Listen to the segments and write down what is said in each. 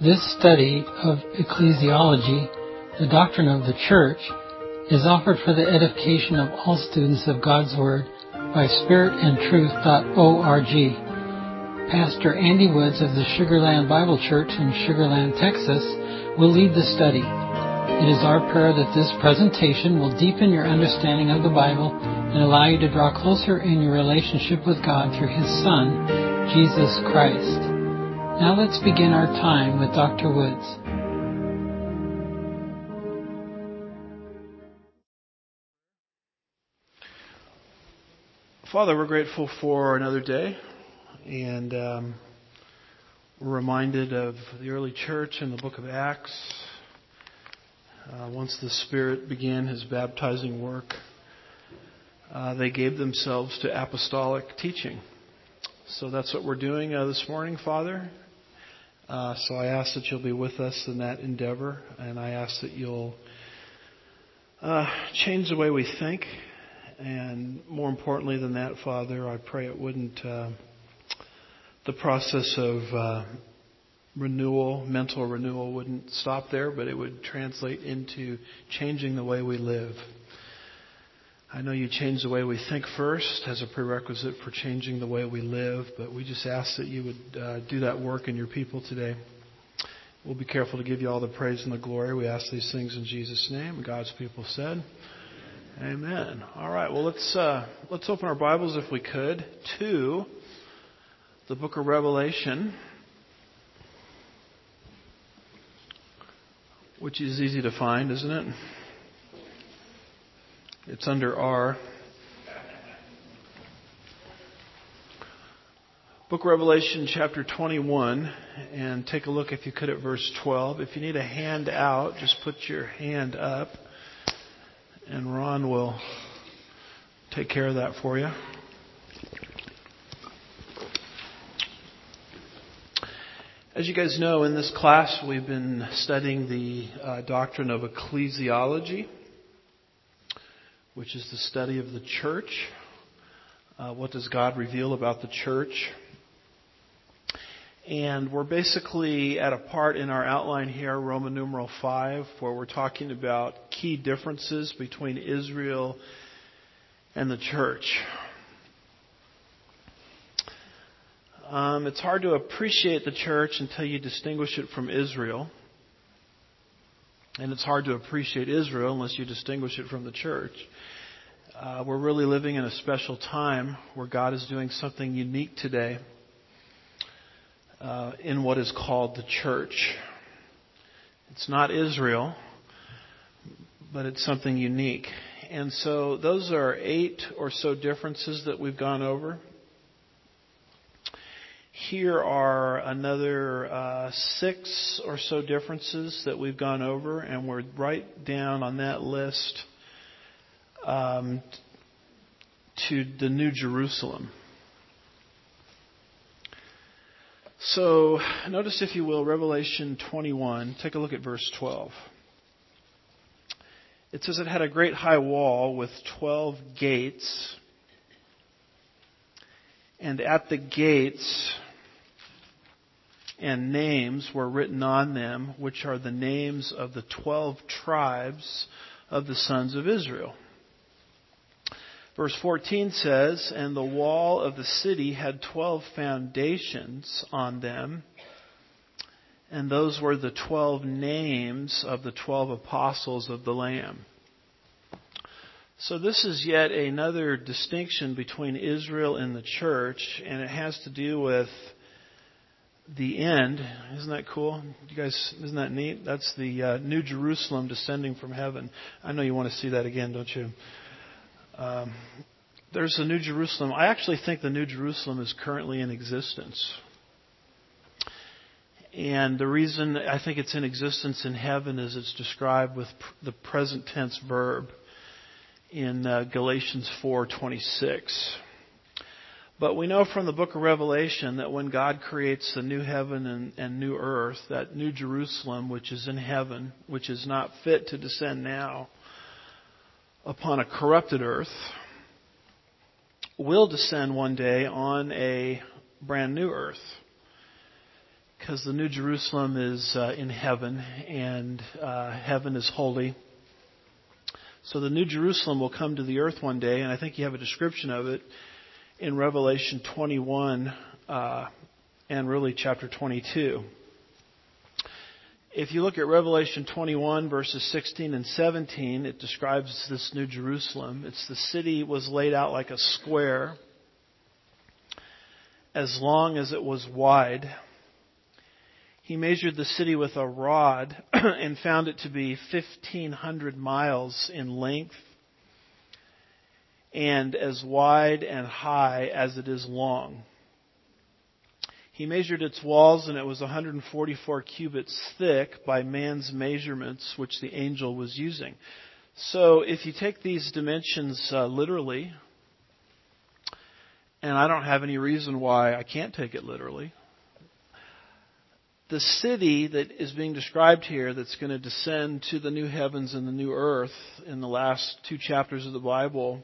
This study of ecclesiology, the doctrine of the Church, is offered for the edification of all students of God's Word by spiritandtruth.org. Pastor Andy Woods of the Sugar Land Bible Church in Sugar Land, Texas, will lead the study. It is our prayer that this presentation will deepen your understanding of the Bible and allow you to draw closer in your relationship with God through His Son, Jesus Christ. Now let's begin our time with Dr. Woods. Father, we're grateful for another day, and we're reminded of the early church in the book of Acts. Once the Spirit began His baptizing work, they gave themselves to apostolic teaching. So that's what we're doing this morning, Father. So I ask that you'll be with us in that endeavor, and I ask that you'll change the way we think. And more importantly than that, Father, I pray it wouldn't, the process of renewal, mental renewal wouldn't stop there, but it would translate into changing the way we live. I know you change the way we think first as a prerequisite for changing the way we live, but we just ask that you would do that work in your people today. We'll be careful to give you all the praise and the glory. We ask these things in Jesus' name. God's people said, amen. All right, well, let's open our Bibles, if we could, to the book of Revelation, which is easy to find, isn't it? It's under R. Book of Revelation, chapter 21, and take a look, if you could, at verse 12. If you need a hand out, just put your hand up, and Ron will take care of that for you. As you guys know, in this class, we've been studying the doctrine of ecclesiology, which is the study of the church. What does God reveal about the church? And we're basically at a part in our outline here, Roman numeral 5, where we're talking about key differences between Israel and the church. It's hard to appreciate the church until you distinguish it from Israel. And it's hard to appreciate Israel unless you distinguish it from the church. We're really living in a special time where God is doing something unique today in what is called the church. It's not Israel, but it's something unique. And so those are 8 or so differences that we've gone over. Here are another 6 or so differences that we've gone over, and we're right down on that list to the New Jerusalem. So notice, if you will, Revelation 21. Take a look at verse 12. It says it had a great high wall with 12 gates, and at the gates and names were written on them, which are the names of the 12 tribes of the sons of Israel. Verse 14 says, and the wall of the city had 12 foundations on them, and those were the 12 names of the 12 apostles of the Lamb. So this is yet another distinction between Israel and the church, and it has to do with the end. Isn't that cool? You guys, isn't that neat? That's the New Jerusalem descending from heaven. I know you want to see that again, don't you? There's a New Jerusalem. I actually think the New Jerusalem is currently in existence. And the reason I think it's in existence in heaven is it's described with the present tense verb in Galatians 4:26. But we know from the book of Revelation that when God creates the new heaven and new earth, that New Jerusalem, which is in heaven, which is not fit to descend now upon a corrupted earth, will descend one day on a brand new earth. because the New Jerusalem is in heaven, and heaven is holy. So the New Jerusalem will come to the earth one day, and I think you have a description of it in Revelation 21 and really chapter 22. If you look at Revelation 21 verses 16 and 17, it describes this New Jerusalem. It's the city was laid out like a square, as long as it was wide. He measured the city with a rod and found it to be 1,500 miles in length and as wide and high as it is long. He measured its walls, and it was 144 cubits thick by man's measurements, which the angel was using. So if you take these dimensions literally, and I don't have any reason why I can't take it literally, the city that is being described here that's going to descend to the new heavens and the new earth in the last 2 chapters of the Bible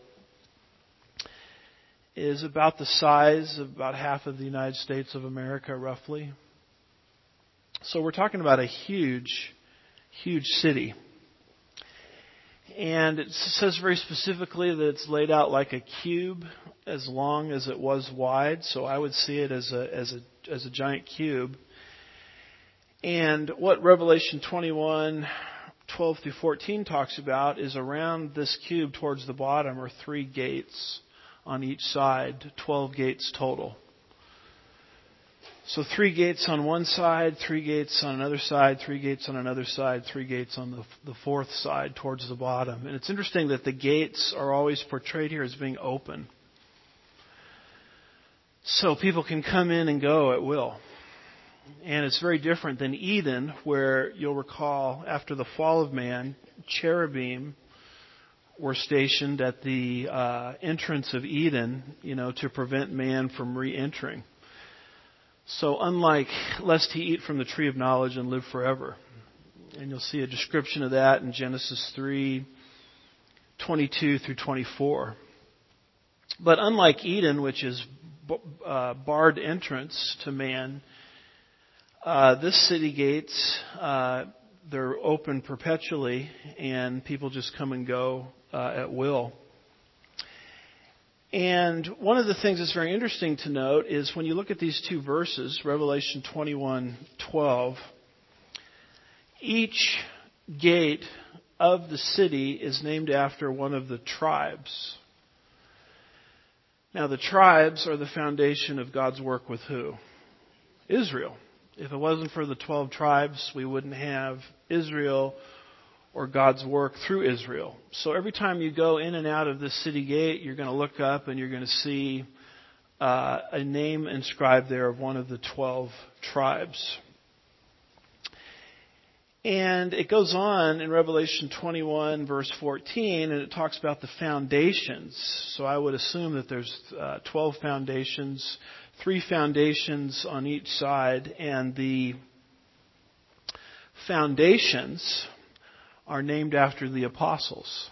is about the size of about half of the United States of America, roughly. So we're talking about a huge, huge city. And it says very specifically that it's laid out like a cube, as long as it was wide. So I would see it as a giant cube. And what Revelation 21, 12 through 14 talks about is around this cube towards the bottom are 3 gates on each side, 12 gates total. So 3 gates on one side, 3 gates on another side, 3 gates on another side, 3 gates on the fourth side towards the bottom. And it's interesting that the gates are always portrayed here as being open. So people can come in and go at will. And it's very different than Eden, where you'll recall after the fall of man, cherubim were stationed at the entrance of Eden, to prevent man from re-entering. So unlike lest he eat from the tree of knowledge and live forever. And you'll see a description of that in Genesis 3:22 through 24. But unlike Eden, which is barred entrance to man, this city gates, they're open perpetually, and people just come and go at will. And one of the things that's very interesting to note is when you look at these 2 verses, Revelation 21:12, each gate of the city is named after one of the tribes. Now, the tribes are the foundation of God's work with who? Israel. If it wasn't for the 12 tribes, we wouldn't have Israel or God's work through Israel. So every time you go in and out of this city gate, you're going to look up and you're going to see a name inscribed there of one of the 12 tribes. And it goes on in Revelation 21 verse 14, and it talks about the foundations. So I would assume that there's 12 foundations, 3 foundations on each side, and the foundations are named after the apostles.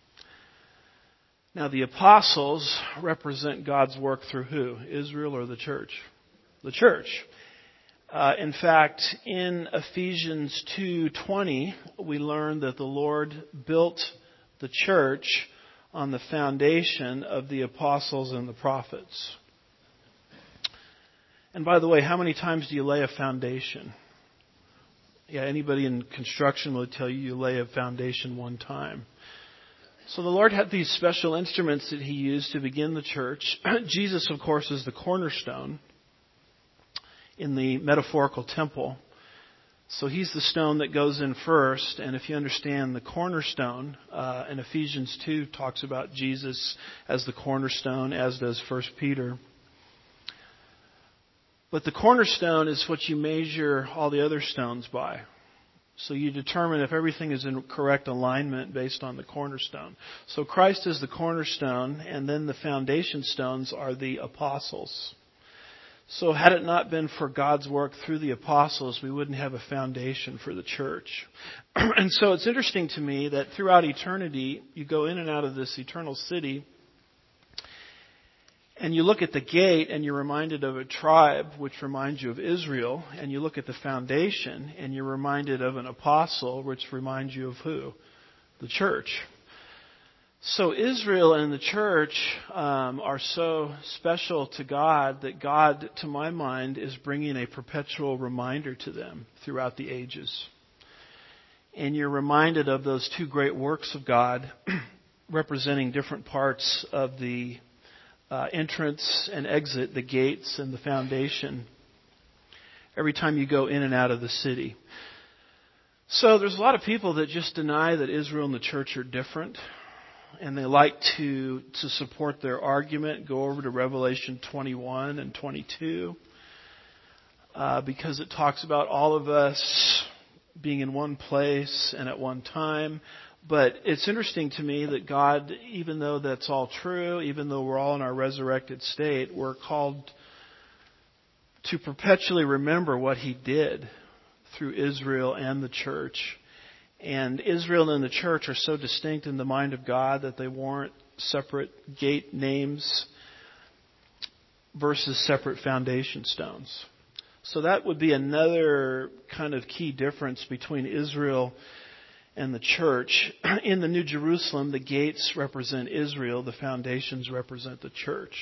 Now, the apostles represent God's work through who? Israel or the church? The church. In fact, in Ephesians 2:20, we learn that the Lord built the church on the foundation of the apostles and the prophets. And by the way, how many times do you lay a foundation? Yeah, anybody in construction will tell you lay a foundation one time. So the Lord had these special instruments that He used to begin the church. Jesus, of course, is the cornerstone in the metaphorical temple. So He's the stone that goes in first. And if you understand the cornerstone, in Ephesians 2 talks about Jesus as the cornerstone, as does 1 Peter. But the cornerstone is what you measure all the other stones by. So you determine if everything is in correct alignment based on the cornerstone. So Christ is the cornerstone, and then the foundation stones are the apostles. So had it not been for God's work through the apostles, we wouldn't have a foundation for the church. And so it's interesting to me that throughout eternity, you go in and out of this eternal city, And you look at the gate and you're reminded of a tribe, which reminds you of Israel. And you look at the foundation and you're reminded of an apostle, which reminds you of who? The church. So Israel and the church are so special to God that God, to my mind, is bringing a perpetual reminder to them throughout the ages. And you're reminded of those two great works of God representing different parts of the entrance and exit, the gates and the foundation, every time you go in and out of the city. So there's a lot of people that just deny that Israel and the church are different. And they like to support their argument, go over to Revelation 21 and 22, because it talks about all of us being in one place and at one time. But it's interesting to me that God, even though that's all true, even though we're all in our resurrected state, we're called to perpetually remember what He did through Israel and the church. And Israel and the church are so distinct in the mind of God that they warrant separate gate names versus separate foundation stones. So that would be another kind of key difference between Israel and the church. In the New Jerusalem, the gates represent Israel, the foundations represent the church.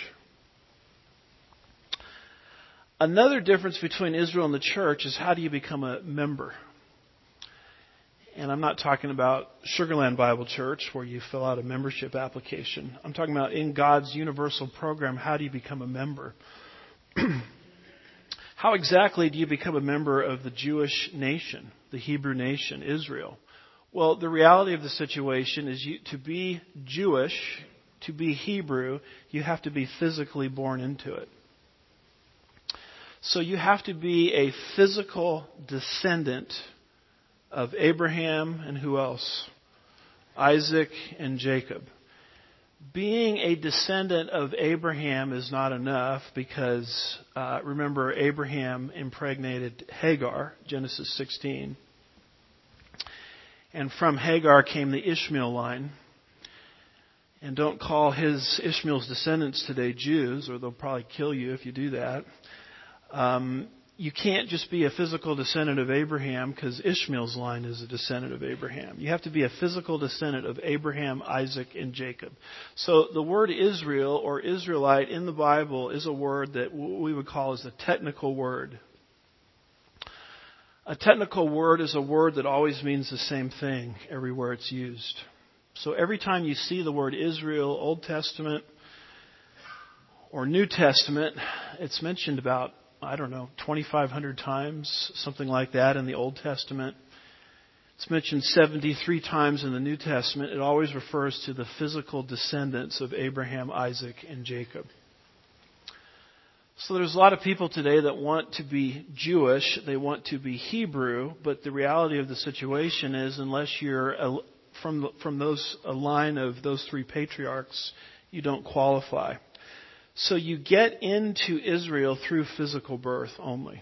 Another difference between Israel and the church is how do you become a member? And I'm not talking about Sugarland Bible Church where you fill out a membership application. I'm talking about in God's universal program, how do you become a member? How exactly do you become a member of the Jewish nation, the Hebrew nation, Israel? Well, the reality of the situation is to be Jewish, to be Hebrew, you have to be physically born into it. So you have to be a physical descendant of Abraham and who else? Isaac and Jacob. Being a descendant of Abraham is not enough because, remember, Abraham impregnated Hagar, Genesis 16. And from Hagar came the Ishmael line. And don't call Ishmael's descendants today Jews, or they'll probably kill you if you do that. You can't just be a physical descendant of Abraham because Ishmael's line is a descendant of Abraham. You have to be a physical descendant of Abraham, Isaac, and Jacob. So the word Israel or Israelite in the Bible is a word that we would call as a technical word. A technical word is a word that always means the same thing everywhere it's used. So every time you see the word Israel, Old Testament or New Testament, it's mentioned about 2,500 times, something like that in the Old Testament. It's mentioned 73 times in the New Testament. It always refers to the physical descendants of Abraham, Isaac, and Jacob. So there's a lot of people today that want to be Jewish, they want to be Hebrew, but the reality of the situation is unless you're from a line of those three patriarchs, you don't qualify. So you get into Israel through physical birth only.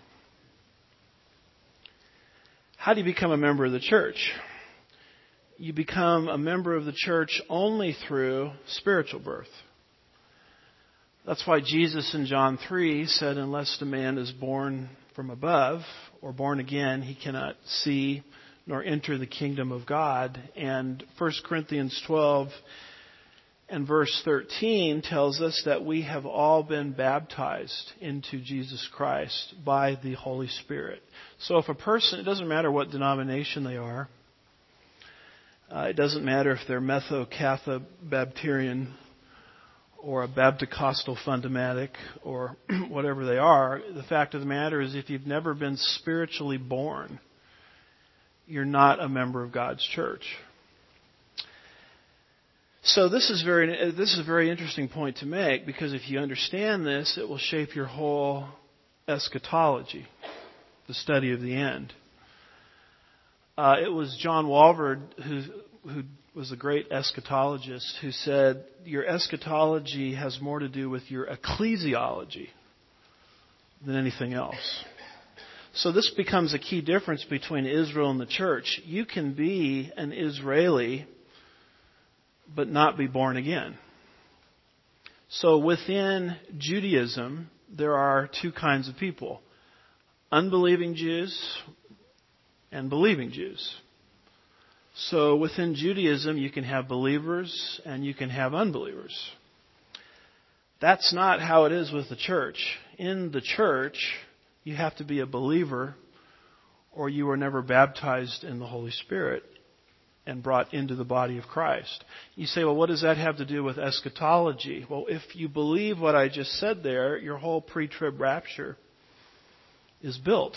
How do you become a member of the church? You become a member of the church only through spiritual birth. That's why Jesus in John 3 said, unless the man is born from above or born again, he cannot see nor enter the kingdom of God. And 1 Corinthians 12 and verse 13 tells us that we have all been baptized into Jesus Christ by the Holy Spirit. So if a person, it doesn't matter what denomination they are, it doesn't matter if they're Metho-Catho-Baptarian or a Baptist-Costal fundamentic or whatever they are, the fact of the matter is if you've never been spiritually born, you're not a member of God's church. So this is a very interesting point to make because if you understand this, it will shape your whole eschatology, the study of the end. It was John Walvoord who was a great eschatologist who said your eschatology has more to do with your ecclesiology than anything else. So this becomes a key difference between Israel and the church. You can be an Israeli but not be born again. So within Judaism, there are two kinds of people: unbelieving Jews and believing Jews. So within Judaism, you can have believers and you can have unbelievers. That's not how it is with the church. In the church, you have to be a believer or you were never baptized in the Holy Spirit and brought into the body of Christ. You say, well, what does that have to do with eschatology? Well, if you believe what I just said there, your whole pre-trib rapture is built.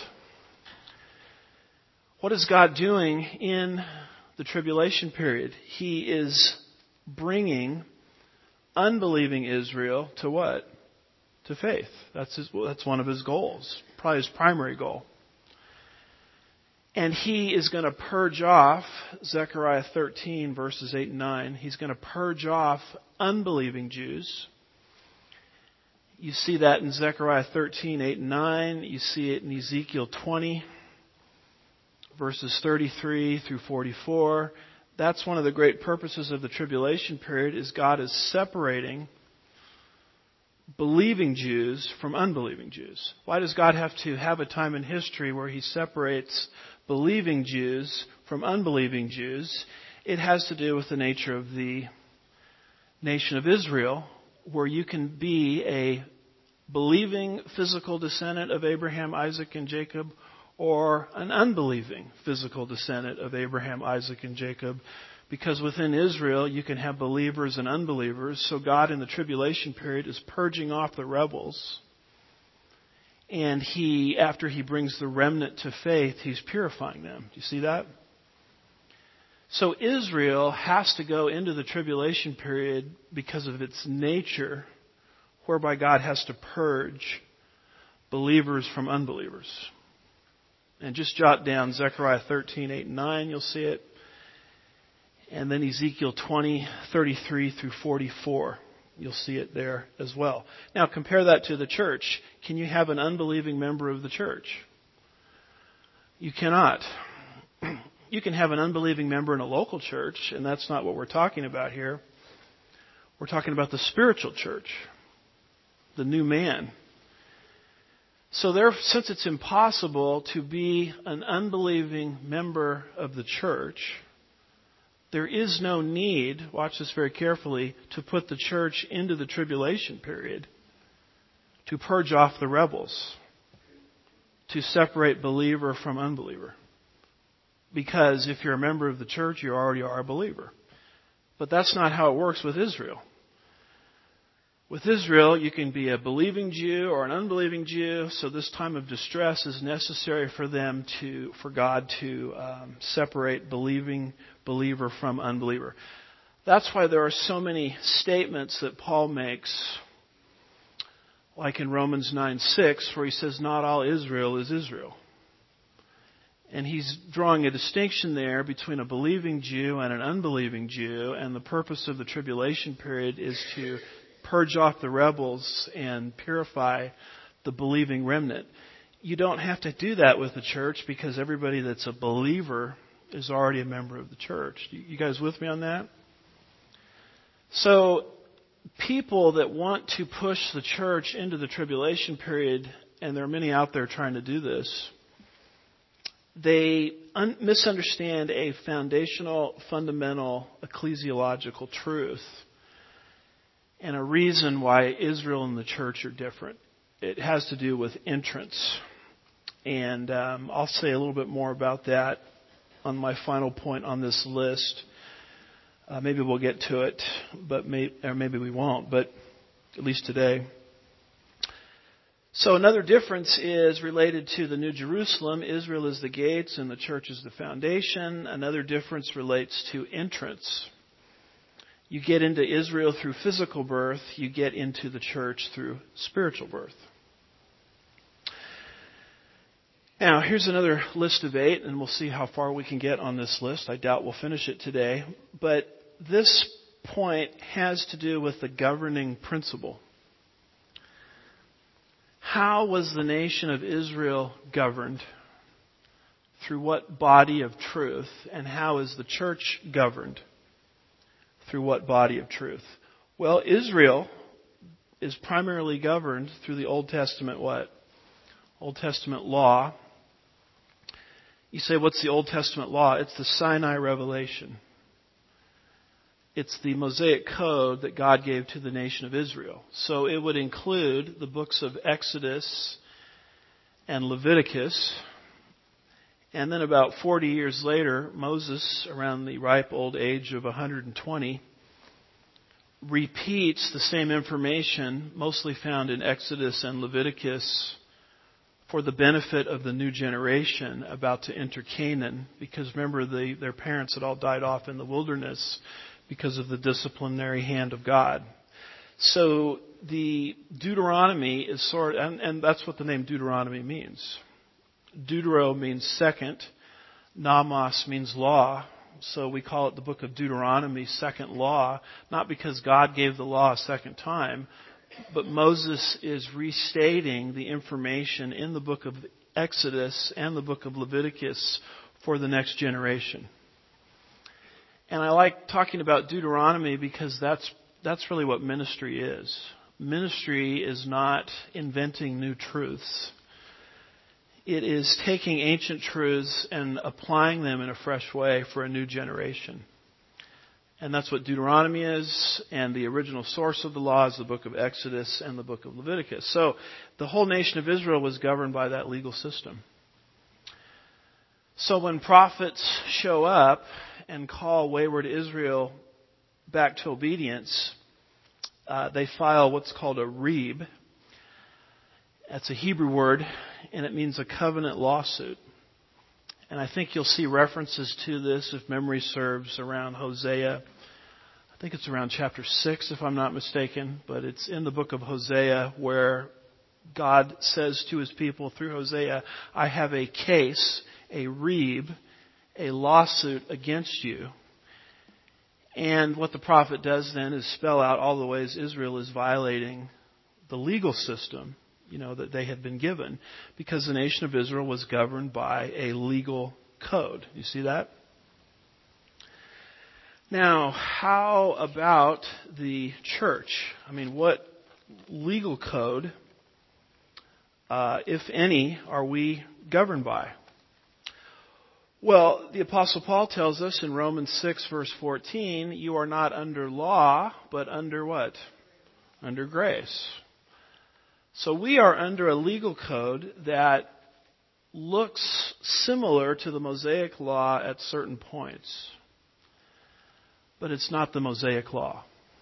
What is God doing in the tribulation period? He is bringing unbelieving Israel to what? To faith. That's one of his goals, probably his primary goal. And he is going to purge off, Zechariah 13, verses 8 and 9, he's going to purge off unbelieving Jews. You see that in Zechariah 13, 8 and 9. You see it in Ezekiel 20, verses 33 through 44. That's one of the great purposes of the tribulation period, is God is separating believing Jews from unbelieving Jews. Why does God have to have a time in history where he separates believing Jews from unbelieving Jews? It has to do with the nature of the nation of Israel, where you can be a believing physical descendant of Abraham, Isaac, and Jacob, or an unbelieving physical descendant of Abraham, Isaac, and Jacob. Because within Israel, you can have believers and unbelievers. So God in the tribulation period is purging off the rebels. And after he brings the remnant to faith, he's purifying them. Do you see that? So Israel has to go into the tribulation period because of its nature, whereby God has to purge believers from unbelievers. And just jot down Zechariah 13, 8 and 9, you'll see it. And then Ezekiel 20, 33 through 44. You'll see it there as well. Now compare that to the church. Can you have an unbelieving member of the church? You cannot. You can have an unbelieving member in a local church, and that's not what we're talking about here. We're talking about the spiritual church, the new man. So since it's impossible to be an unbelieving member of the church, there is no need, watch this very carefully, to put the church into the tribulation period to purge off the rebels, to separate believer from unbeliever. Because if you're a member of the church, you already are a believer. But that's not how it works with Israel. With Israel, you can be a believing Jew or an unbelieving Jew, so this time of distress is necessary for God to separate believing believer from unbeliever. That's why there are so many statements that Paul makes, like in Romans 9:6, where he says, not all Israel is Israel. And he's drawing a distinction there between a believing Jew and an unbelieving Jew, and the purpose of the tribulation period is to purge off the rebels and purify the believing remnant. You don't have to do that with the church because everybody that's a believer is already a member of the church. You guys with me on that? So people that want to push the church into the tribulation period, and there are many out there trying to do this, they misunderstand a foundational, fundamental ecclesiological truth and a reason why Israel and the church are different. It has to do with entrance. And I'll say a little bit more about that on my final point on this list. Maybe we'll get to it, or maybe we won't, but at least today. So another difference is related to the New Jerusalem. Israel is the gates and the church is the foundation. Another difference relates to entrance. You get into Israel through physical birth. You get into the church through spiritual birth. Now, here's another list of 8, and we'll see how far we can get on this list. I doubt we'll finish it today. But this point has to do with the governing principle. How was the nation of Israel governed? Through what body of truth? And how is the church governed? Through what body of truth? Well, Israel, is primarily governed through the Old Testament what? Old Testament law. You say, what's the Old Testament law? It's the Sinai revelation. It's the Mosaic code that God gave to the nation of Israel. So it would include the books of Exodus and Leviticus. And then about 40 years later, Moses, around the ripe old age of 120, repeats the same information, mostly found in Exodus and Leviticus, for the benefit of the new generation about to enter Canaan. Because remember, their parents had all died off in the wilderness because of the disciplinary hand of God. So the Deuteronomy is and that's what the name Deuteronomy means. Deutero means second. Nomos means law. So we call it the book of Deuteronomy, second law, not because God gave the law a second time, but Moses is restating the information in the book of Exodus and the book of Leviticus for the next generation. And I like talking about Deuteronomy because that's really what ministry is. Ministry is not inventing new truths. It is taking ancient truths and applying them in a fresh way for a new generation. And that's what Deuteronomy is, and the original source of the law is the book of Exodus and the book of Leviticus. So the whole nation of Israel was governed by that legal system. So when prophets show up and call wayward Israel back to obedience, they file what's called a reeb. That's a Hebrew word, and it means a covenant lawsuit. And I think you'll see references to this, if memory serves, around Hosea. I think it's around chapter 6, if I'm not mistaken. But it's in the book of Hosea where God says to his people through Hosea, I have a case, a reeb, a lawsuit against you. And what the prophet does then is spell out all the ways Israel is violating the legal system, that they had been given, because the nation of Israel was governed by a legal code. You see that? Now, how about the church? What legal code, if any, are we governed by? Well, the Apostle Paul tells us in Romans 6, verse 14, you are not under law, but under what? Under grace. So we are under a legal code that looks similar to the Mosaic law at certain points. But it's not the Mosaic law.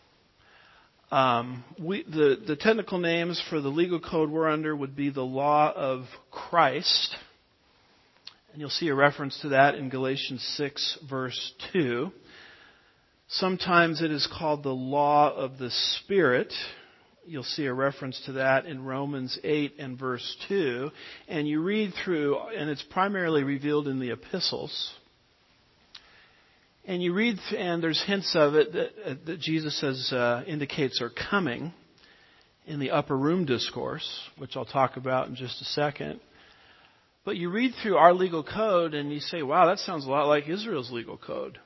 The technical names for the legal code we're under would be the law of Christ. And you'll see a reference to that in Galatians 6, verse 2. Sometimes it is called the law of the Spirit. You'll see a reference to that in Romans 8 and verse 2. And you read through, and it's primarily revealed in the epistles. And you read, and there's hints of it that Jesus says indicates are coming in the upper room discourse, which I'll talk about in just a second. But you read through our legal code and you say, wow, that sounds a lot like Israel's legal code.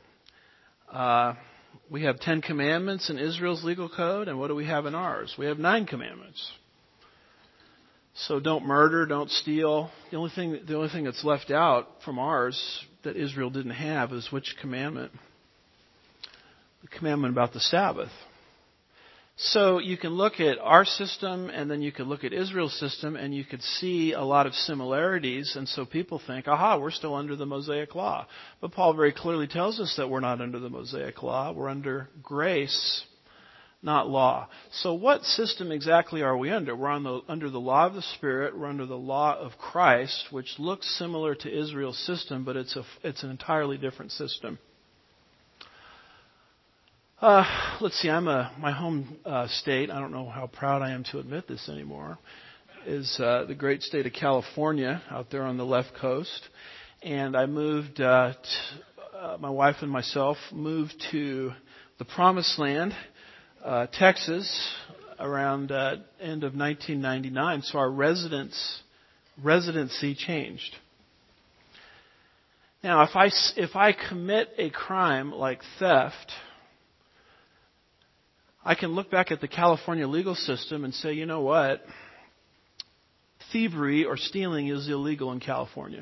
We have 10 commandments in Israel's legal code, and what do we have in ours? We have 9 commandments. So don't murder, don't steal. The only thing that's left out from ours that Israel didn't have is which commandment? The commandment about the Sabbath. So you can look at our system and then you can look at Israel's system and you could see a lot of similarities. And so people think, aha, we're still under the Mosaic law. But Paul very clearly tells us that we're not under the Mosaic law. We're under grace, not law. So what system exactly are we under? We're under the law of the Spirit. We're under the law of Christ, which looks similar to Israel's system, but it's an entirely different system. Let's see, my home state, I don't know how proud I am to admit this anymore, is the great state of California out there on the left coast. And I moved, my wife and myself moved to the Promised Land, Texas, around end of 1999. So our residency changed. Now, if I commit a crime like theft, I can look back at the California legal system and say, you know what? Thievery or stealing is illegal in California.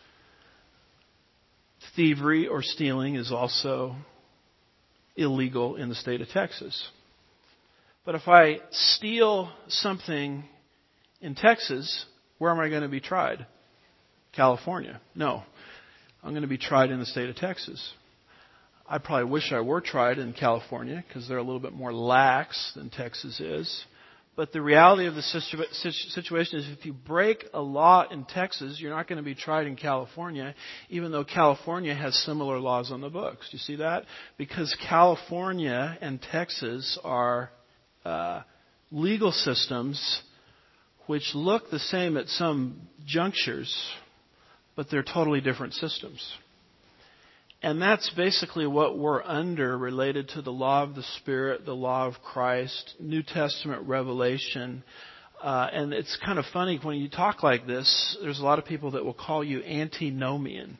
Thievery or stealing is also illegal in the state of Texas. But if I steal something in Texas, where am I going to be tried? California. No. I'm going to be tried in the state of Texas. I probably wish I were tried in California because they're a little bit more lax than Texas is. But the reality of the situation is if you break a law in Texas, you're not going to be tried in California, even though California has similar laws on the books. Do you see that? Because California and Texas are legal systems which look the same at some junctures, but they're totally different systems. And that's basically what we're under related to the law of the Spirit, the law of Christ, New Testament revelation. And it's kind of funny when you talk like this, there's a lot of people that will call you antinomian.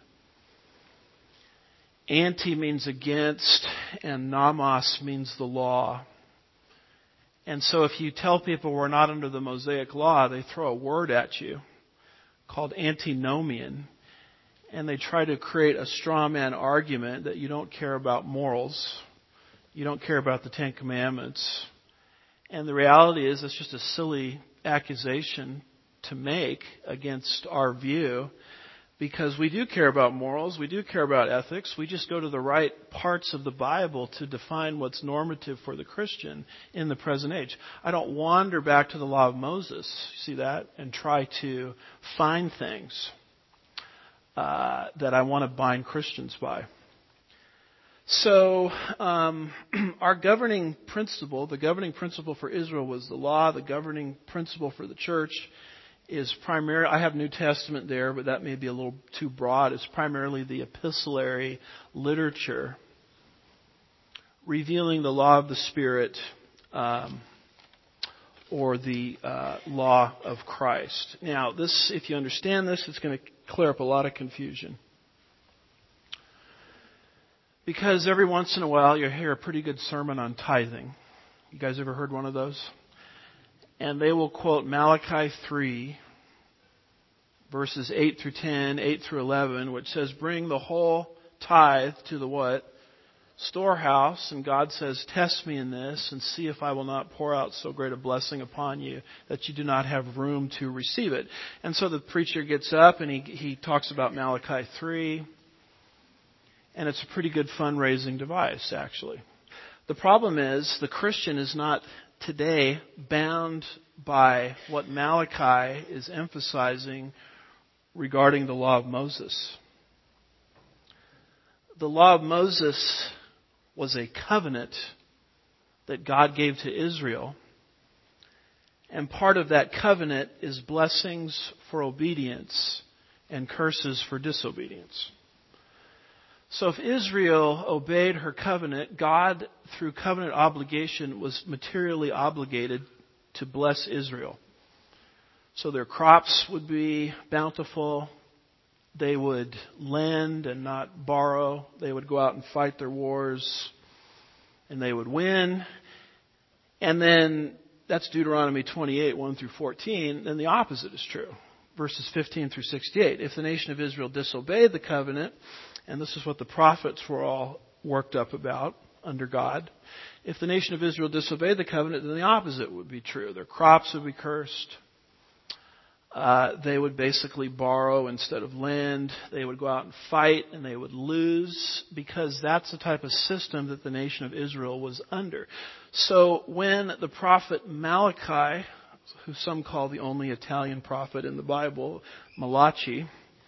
Anti means against, and nomos means the law. And so if you tell people we're not under the Mosaic law, they throw a word at you called antinomian. And they try to create a straw man argument that you don't care about morals. You don't care about the Ten Commandments. And the reality is it's just a silly accusation to make against our view because we do care about morals. We do care about ethics. We just go to the right parts of the Bible to define what's normative for the Christian in the present age. I don't wander back to the law of Moses, you see that, and try to find things that I want to bind Christians by. So, our governing principle, the governing principle for Israel was the law. The governing principle for the church is primarily, I have New Testament there, but that may be a little too broad. It's primarily the epistolary literature revealing the law of the Spirit, or the law of Christ. Now, this, if you understand this, it's going to clear up a lot of confusion. Because every once in a while you'll hear a pretty good sermon on tithing. You guys ever heard one of those? And they will quote Malachi 3, verses 8 through 10, 8 through 11, which says, bring the whole tithe to the what? Storehouse. And God says, test me in this and see if I will not pour out so great a blessing upon you that you do not have room to receive it. And so the preacher gets up and he talks about Malachi 3. And it's a pretty good fundraising device, actually. The problem is the Christian is not today bound by what Malachi is emphasizing regarding the law of Moses. The law of Moses was a covenant that God gave to Israel. And part of that covenant is blessings for obedience and curses for disobedience. So if Israel obeyed her covenant, God, through covenant obligation, was materially obligated to bless Israel. So their crops would be bountiful. They would lend and not borrow. They would go out and fight their wars, and they would win. And then, that's Deuteronomy 28, 1 through 14. Then the opposite is true. Verses 15 through 68. If the nation of Israel disobeyed the covenant, and this is what the prophets were all worked up about under God, if the nation of Israel disobeyed the covenant, then the opposite would be true. Their crops would be cursed. They would basically borrow instead of lend. They would go out and fight, and they would lose, because that's the type of system that the nation of Israel was under. So when the prophet Malachi, who some call the only Italian prophet in the Bible, Malachi,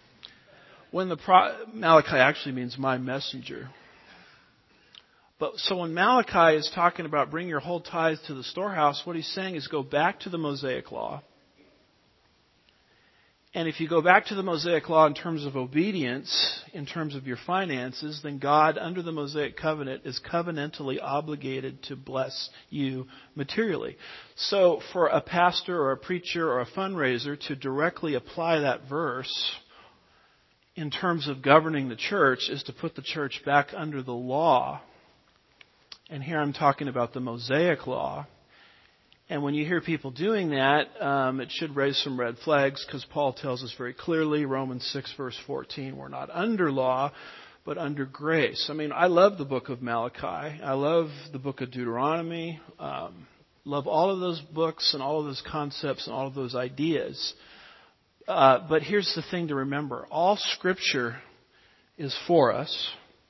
Malachi actually means my messenger. But so when Malachi is talking about bring your whole tithe to the storehouse, what he's saying is go back to the Mosaic law. And if you go back to the Mosaic law in terms of obedience, in terms of your finances, then God, under the Mosaic covenant, is covenantally obligated to bless you materially. So for a pastor or a preacher or a fundraiser to directly apply that verse in terms of governing the church is to put the church back under the law And here I'm talking about the Mosaic Law. And when you hear people doing that, it should raise some red flags, because Paul tells us very clearly, Romans 6 verse 14, we're not under law, but under grace. I mean, I love the book of Malachi. I love the book of Deuteronomy. Love all of those books and all of those concepts and all of those ideas. But here's the thing to remember. All Scripture is for us,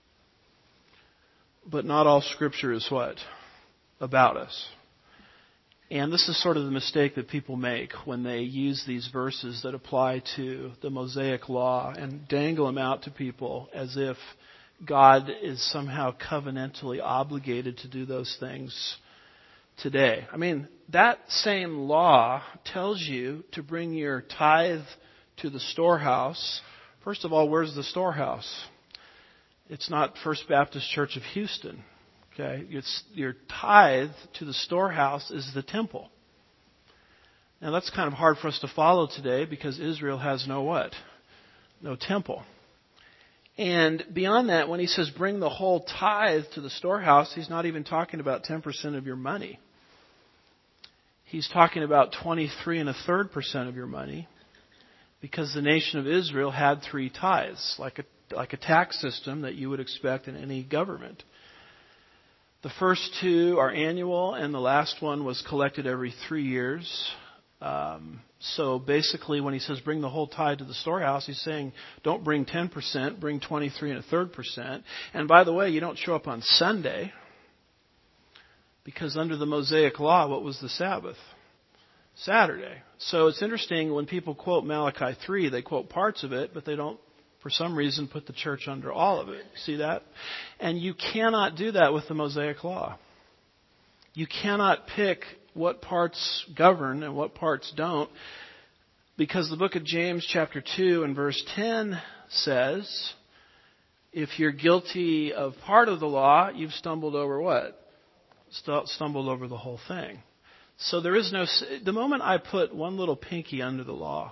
but not all Scripture is what? About us. And this is sort of the mistake that people make when they use these verses that apply to the Mosaic Law and dangle them out to people as if God is somehow covenantally obligated to do those things today. I mean, that same law tells you to bring your tithe to the storehouse. First of all, where's the storehouse? It's not First Baptist Church of Houston. Okay, your tithe to the storehouse is the temple. Now that's kind of hard for us to follow today because Israel has no what? No temple. And beyond that, when he says bring the whole tithe to the storehouse, he's not even talking about 10% of your money. He's talking about 23.33% of your money, because the nation of Israel had 3 tithes, like a tax system that you would expect in any government. The first 2 are annual, and the last one was collected every 3 years. So basically, when he says bring the whole tithe to the storehouse, he's saying don't bring 10%, bring 23.33%. And by the way, you don't show up on Sunday, because under the Mosaic Law, what was the Sabbath? Saturday. So it's interesting when people quote Malachi 3, they quote parts of it, but they don't, for some reason, put the church under all of it. See that? And you cannot do that with the Mosaic Law. You cannot pick what parts govern and what parts don't, because the book of James chapter 2 and verse 10 says, if you're guilty of part of the law, you've stumbled over what? Stumbled over the whole thing. So there is no, the moment I put one little pinky under the law,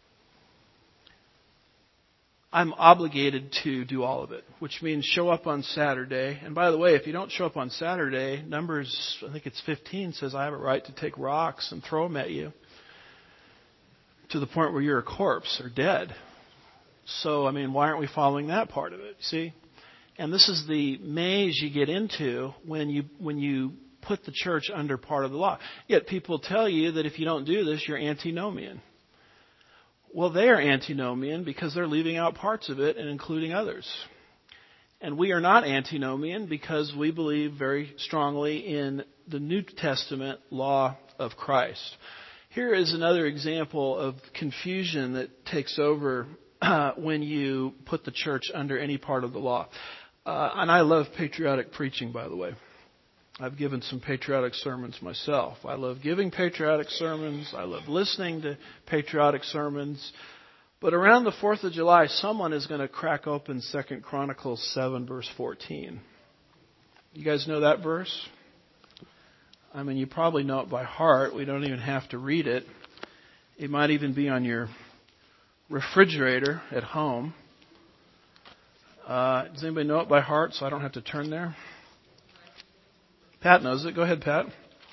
I'm obligated to do all of it, which means show up on Saturday. And by the way, if you don't show up on Saturday, Numbers, I think it's 15, says I have a right to take rocks and throw them at you to the point where you're a corpse or dead. So, I mean, why aren't we following that part of it? See? And this is the maze you get into when you put the church under part of the law. Yet people tell you that if you don't do this, you're antinomian. Well, they are antinomian because they're leaving out parts of it and including others. And we are not antinomian because we believe very strongly in the New Testament law of Christ. Here is another example of confusion that takes over when you put the church under any part of the law. And I love patriotic preaching, by the way. I've given some patriotic sermons myself. I love giving patriotic sermons. I love listening to patriotic sermons. But around the 4th of July, someone is going to crack open 2 Chronicles 7, verse 14. You guys know that verse? I mean, you probably know it by heart. We don't even have to read it. It might even be on your refrigerator at home. Does anybody know it by heart so I don't have to turn there? Pat knows it. Go ahead, Pat.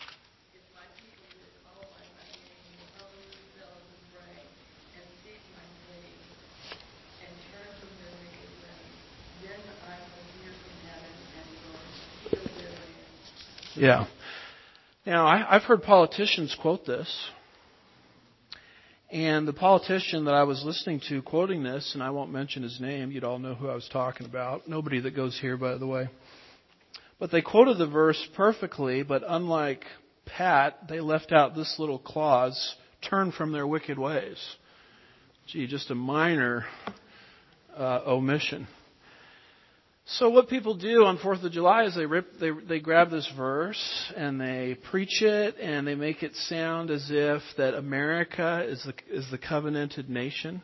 Yeah. Now, I've heard politicians quote this. And the politician that I was listening to quoting this, and I won't mention his name, you'd all know who I was talking about. Nobody that goes here, by the way. But they quoted the verse perfectly, but unlike Pat, they left out this little clause, turn from their wicked ways. Gee, just a minor omission. So what people do on 4th of July is they grab this verse and they preach it and they make it sound as if that America is the covenanted nation.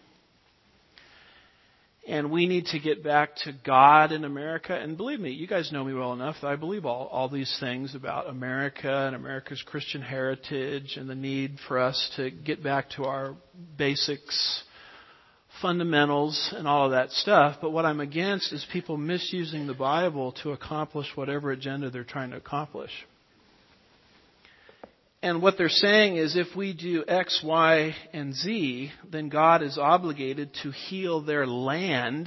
And we need to get back to God in America. And believe me, you guys know me well enough that I believe all these things about America and America's Christian heritage and the need for us to get back to our basics fundamentals and all of that stuff. But what I'm against is people misusing the Bible to accomplish whatever agenda they're trying to accomplish. And what they're saying is if we do X, Y, and Z, then God is obligated to heal their land.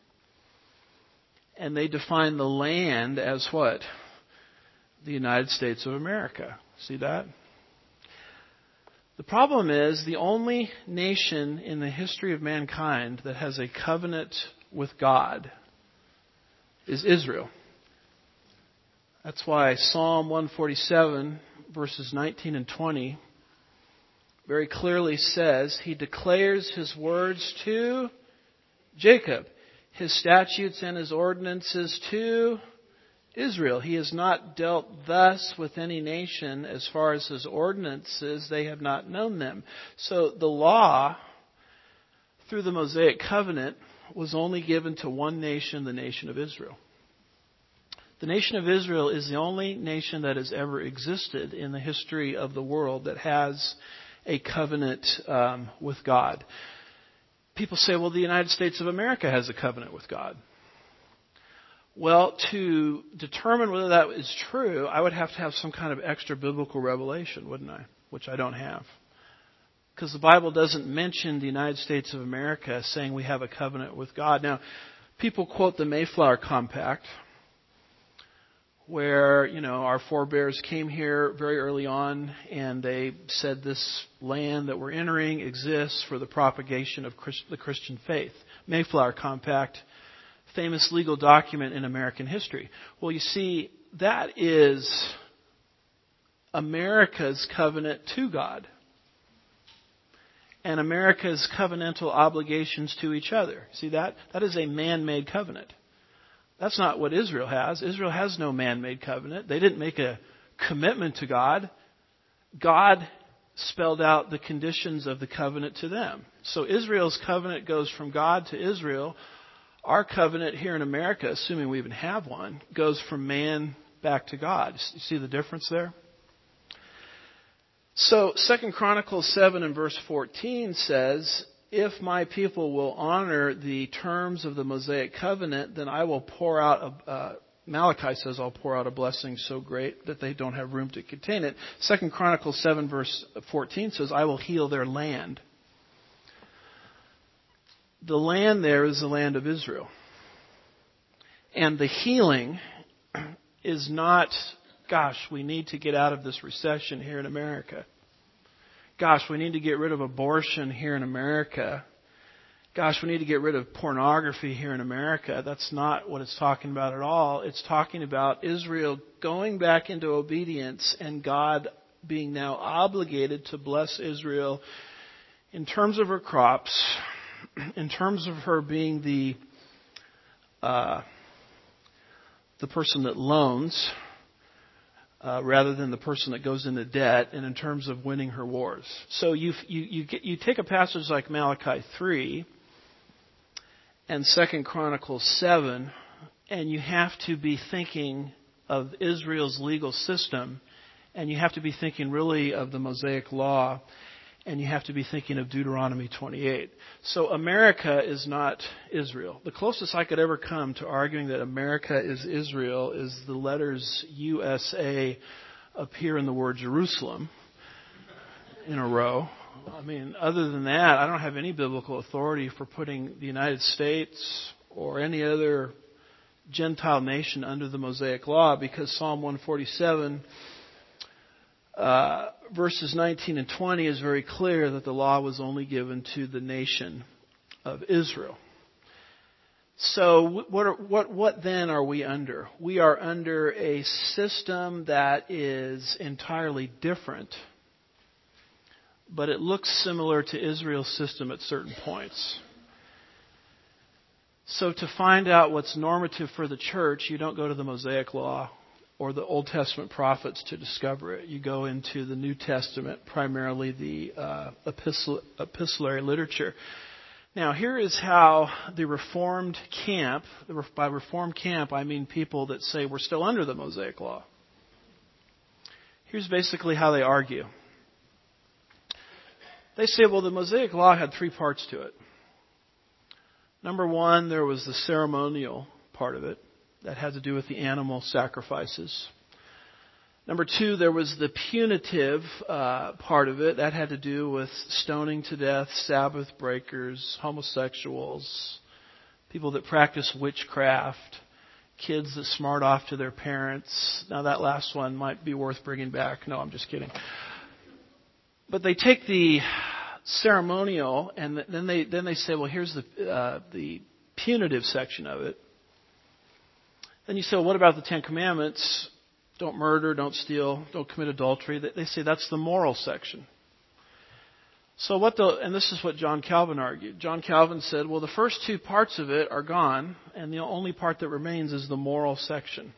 And they define the land as what? The United States of America. See that? The problem is the only nation in the history of mankind that has a covenant with God is Israel. That's why Psalm 147, verses 19 and 20, very clearly says, He declares His words to Jacob, His statutes and His ordinances to Israel. He has not dealt thus with any nation as far as His ordinances. They have not known them. So the law, through the Mosaic covenant, was only given to one nation, the nation of Israel. The nation of Israel is the only nation that has ever existed in the history of the world that has a covenant with God. People say, well, the United States of America has a covenant with God. Well, to determine whether that is true, I would have to have some kind of extra biblical revelation, wouldn't I? Which I don't have. Because the Bible doesn't mention the United States of America saying we have a covenant with God. Now, people quote the Mayflower Compact, where, our forebears came here very early on and they said this land that we're entering exists for the propagation of the Christian faith. Mayflower Compact, famous legal document in American history. Well, you see, that is America's covenant to God and America's covenantal obligations to each other. See that? That is a man-made covenant. That's not what Israel has. Israel has no man-made covenant. They didn't make a commitment to God. God spelled out the conditions of the covenant to them. So Israel's covenant goes from God to Israel. Our covenant here in America, assuming we even have one, goes from man back to God. You see the difference there? So 2 Chronicles 7 and verse 14 says, if my people will honor the terms of the Mosaic covenant, then I will pour out Malachi says, I'll pour out a blessing so great that they don't have room to contain it. 2 Chronicles 7 verse 14 says, I will heal their land. The land there is the land of Israel. And the healing is not, gosh, we need to get out of this recession here in America. Gosh, we need to get rid of abortion here in America. Gosh, we need to get rid of pornography here in America. That's not what it's talking about at all. It's talking about Israel going back into obedience and God being now obligated to bless Israel in terms of her crops, in terms of her being the person that loans rather than the person that goes into debt, and in terms of winning her wars. So you take a passage like Malachi 3 and 2 Chronicles 7, and you have to be thinking of Israel's legal system, and you have to be thinking really of the Mosaic Law, and you have to be thinking of Deuteronomy 28. So America is not Israel. The closest I could ever come to arguing that America is Israel is the letters USA appear in the word Jerusalem in a row. I mean, other than that, I don't have any biblical authority for putting the United States or any other Gentile nation under the Mosaic Law, because Psalm 147 verses 19 and 20 is very clear that the law was only given to the nation of Israel. So what then are we under? We are under a system that is entirely different, but it looks similar to Israel's system at certain points. So to find out what's normative for the church, you don't go to the Mosaic Law or the Old Testament prophets to discover it. You go into the New Testament, primarily the epistolary literature. Now, here is how the Reformed camp, by Reformed camp I mean people that say we're still under the Mosaic Law. Here's basically how they argue. They say, well, the Mosaic Law had three parts to it. Number one, there was the ceremonial part of it that had to do with the animal sacrifices. Number two, there was the punitive part of it that had to do with stoning to death, Sabbath breakers, homosexuals, people that practice witchcraft, kids that smart off to their parents. Now that last one might be worth bringing back. No, I'm just kidding. But they take the ceremonial and then they say, well, here's the punitive section of it. Then you say, well, what about the Ten Commandments? Don't murder, don't steal, don't commit adultery. They say that's the moral section. So and this is what John Calvin argued. John Calvin said, well, the first two parts of it are gone, and the only part that remains is the moral section.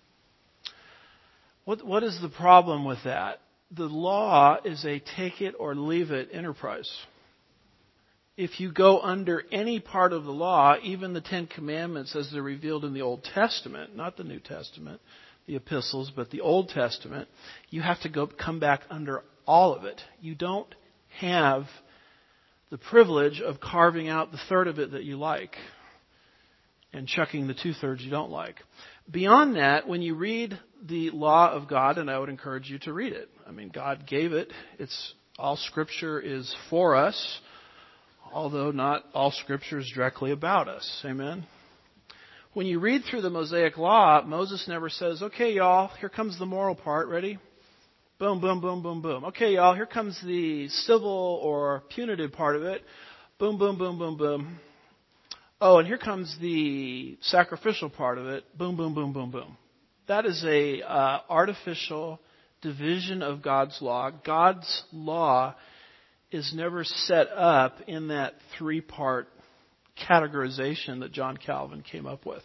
What is the problem with that? The law is a take it or leave it enterprise. If you go under any part of the law, even the Ten Commandments as they're revealed in the Old Testament, not the New Testament, the epistles, but the Old Testament, you have to come back under all of it. You don't have the privilege of carving out the third of it that you like and chucking the 2/3 you don't like. Beyond that, when you read the law of God, and I would encourage you to read it. I mean, God gave it. All Scripture is for us, although not all Scripture is directly about us. Amen? When you read through the Mosaic Law, Moses never says, okay, y'all, here comes the moral part. Ready? Boom, boom, boom, boom, boom. Okay, y'all, here comes the civil or punitive part of it. Boom, boom, boom, boom, boom. Oh, and here comes the sacrificial part of it. Boom, boom, boom, boom, boom. That is a artificial division of God's law. God's law is never set up in that three-part categorization that John Calvin came up with.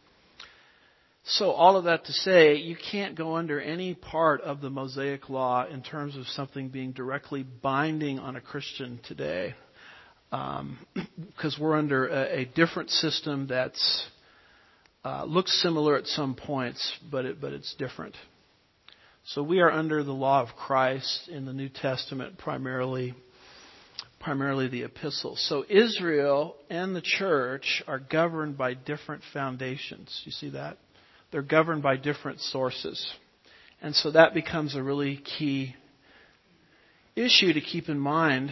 So all of that to say, you can't go under any part of the Mosaic Law in terms of something being directly binding on a Christian today, because we're under a different system that's looks similar at some points, but it's different. So we are under the law of Christ in the New Testament, primarily the epistles. So Israel and the church are governed by different foundations. You see that? They're governed by different sources. And so that becomes a really key issue to keep in mind,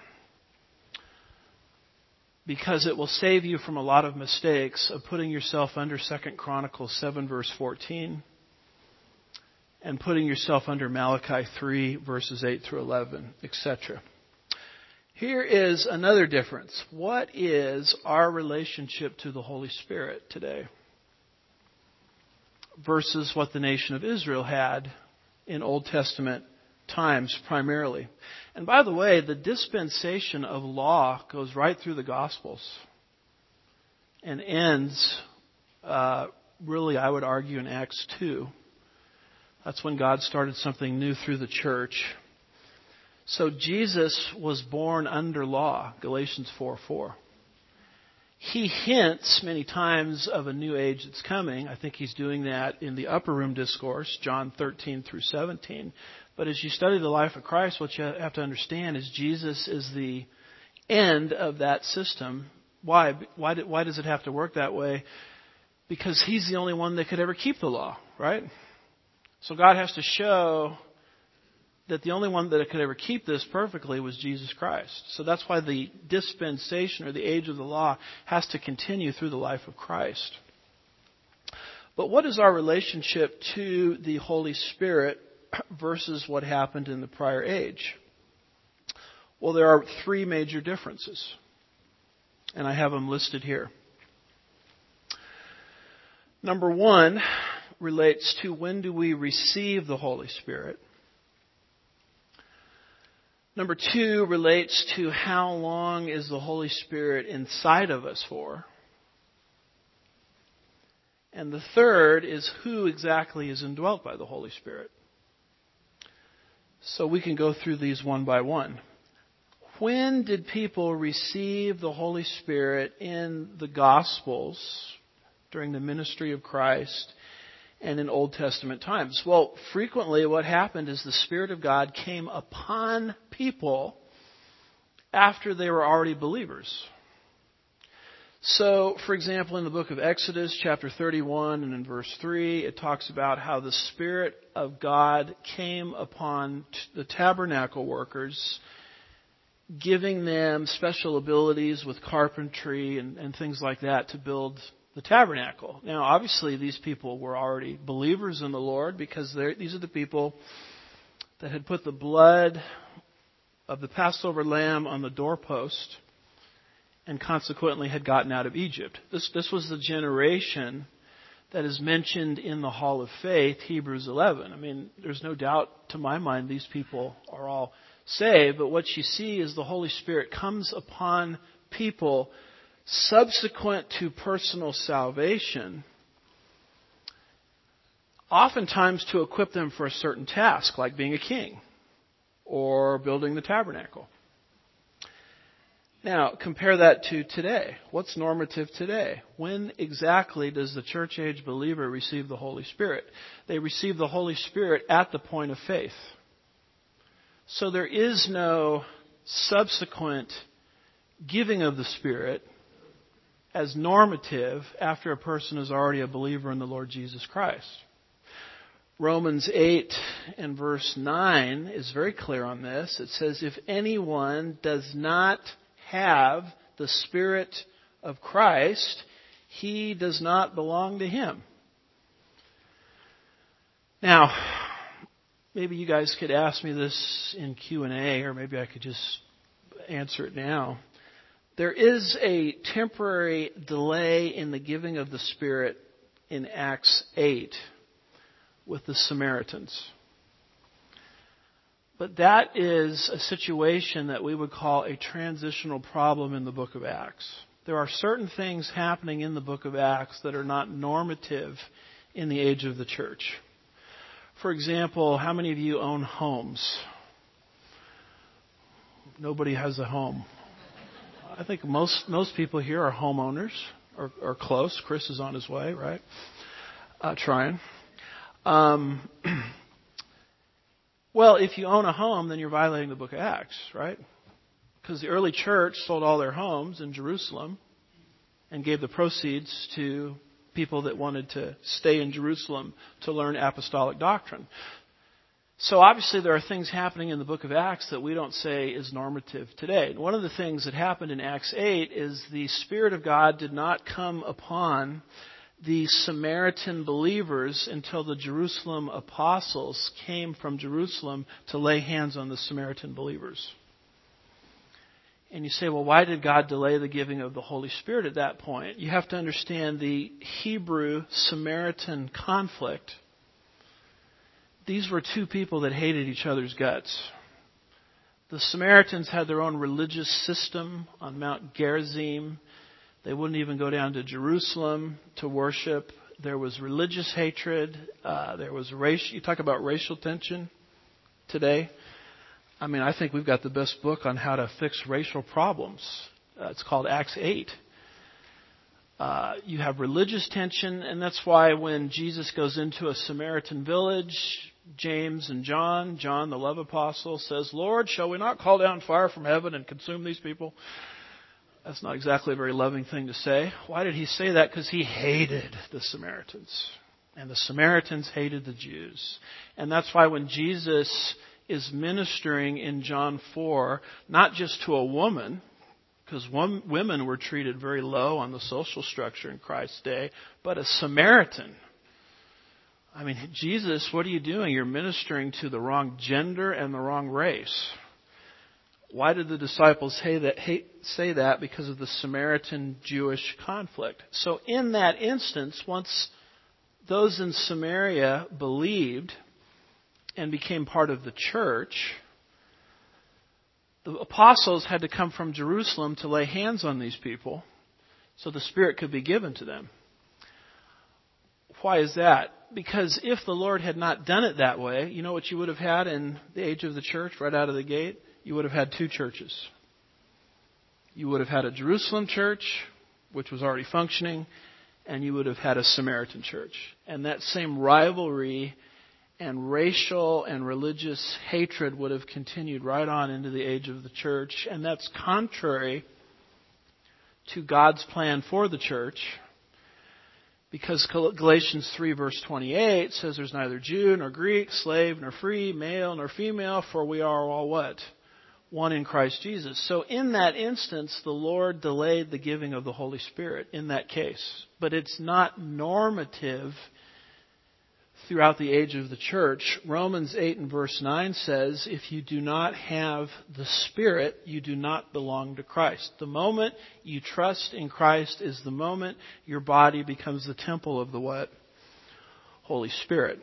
because it will save you from a lot of mistakes of putting yourself under 2 Chronicles 7 verse 14 and putting yourself under Malachi 3 verses 8 through 11, etc. Here is another difference. What is our relationship to the Holy Spirit today versus what the nation of Israel had in Old Testament times primarily? And by the way, the dispensation of law goes right through the Gospels and ends, really, I would argue, in Acts 2. That's when God started something new through the church. So Jesus was born under law, Galatians 4:4. He hints many times of a new age that's coming. I think he's doing that in the upper room discourse, John 13 through 17. But as you study the life of Christ, what you have to understand is Jesus is the end of that system. Why? Why does it have to work that way? Because he's the only one that could ever keep the law, right? So God has to show that the only one that could ever keep this perfectly was Jesus Christ. So that's why the dispensation or the age of the law has to continue through the life of Christ. But what is our relationship to the Holy Spirit versus what happened in the prior age? Well, there are three major differences, and I have them listed here. Number one relates to when do we receive the Holy Spirit. Number two relates to how long is the Holy Spirit inside of us for. And the third is who exactly is indwelt by the Holy Spirit. So we can go through these one by one. When did people receive the Holy Spirit in the Gospels during the ministry of Christ and in Old Testament times? Well, frequently what happened is the Spirit of God came upon people after they were already believers. So, for example, in the book of Exodus, chapter 31 and in verse 3, it talks about how the Spirit of God came upon the tabernacle workers, giving them special abilities with carpentry and things like that to build the tabernacle. Now, obviously, these people were already believers in the Lord because these are the people that had put the blood of the Passover lamb on the doorpost and consequently had gotten out of Egypt. This was the generation that is mentioned in the Hall of Faith, Hebrews 11. I mean, there's no doubt to my mind these people are all saved, but what you see is the Holy Spirit comes upon people subsequent to personal salvation, oftentimes to equip them for a certain task, like being a king or building the tabernacle. Now, compare that to today. What's normative today? When exactly does the church age believer receive the Holy Spirit? They receive the Holy Spirit at the point of faith. So there is no subsequent giving of the Spirit as normative after a person is already a believer in the Lord Jesus Christ. Romans 8 and verse 9 is very clear on this. It says, if anyone does not have the Spirit of Christ, he does not belong to him. Now, maybe you guys could ask me this in Q&A, or maybe I could just answer it now. There is a temporary delay in the giving of the Spirit in Acts 8 with the Samaritans. But that is a situation that we would call a transitional problem in the book of Acts. There are certain things happening in the book of Acts that are not normative in the age of the church. For example, how many of you own homes? Nobody has a home. I think most people here are homeowners or close. Chris is on his way, right? Trying. Well, if you own a home, then you're violating the book of Acts, right? Because the early church sold all their homes in Jerusalem and gave the proceeds to people that wanted to stay in Jerusalem to learn apostolic doctrine. So obviously there are things happening in the book of Acts that we don't say is normative today. One of the things that happened in Acts 8 is the Spirit of God did not come upon the Samaritan believers until the Jerusalem apostles came from Jerusalem to lay hands on the Samaritan believers. And you say, well, why did God delay the giving of the Holy Spirit at that point? You have to understand the Hebrew-Samaritan conflict. These were two people that hated each other's guts. The Samaritans had their own religious system on Mount Gerizim. They wouldn't even go down to Jerusalem to worship. There was religious hatred. There was racial. You talk about racial tension today. I mean, I think we've got the best book on how to fix racial problems. It's called Acts 8. You have religious tension, and that's why when Jesus goes into a Samaritan village, James and John the love apostle, says, Lord, shall we not call down fire from heaven and consume these people? That's not exactly a very loving thing to say. Why did he say that? Because he hated the Samaritans. And the Samaritans hated the Jews. And that's why when Jesus is ministering in John 4, not just to a woman, because women were treated very low on the social structure in Christ's day, but a Samaritan. I mean, Jesus, what are you doing? You're ministering to the wrong gender and the wrong race. Why did the disciples say that? Because of the Samaritan-Jewish conflict. So in that instance, once those in Samaria believed and became part of the church, the apostles had to come from Jerusalem to lay hands on these people so the Spirit could be given to them. Why is that? Because if the Lord had not done it that way, you know what you would have had in the age of the church right out of the gate? You would have had two churches. You would have had a Jerusalem church, which was already functioning, and you would have had a Samaritan church. And that same rivalry and racial and religious hatred would have continued right on into the age of the church. And that's contrary to God's plan for the church, because Galatians 3 verse 28 says there's neither Jew nor Greek, slave nor free, male nor female, for we are all what? One in Christ Jesus. So in that instance, the Lord delayed the giving of the Holy Spirit in that case. But it's not normative throughout the age of the church. Romans 8 and verse 9 says, if you do not have the Spirit, you do not belong to Christ. The moment you trust in Christ is the moment your body becomes the temple of the what? Holy Spirit.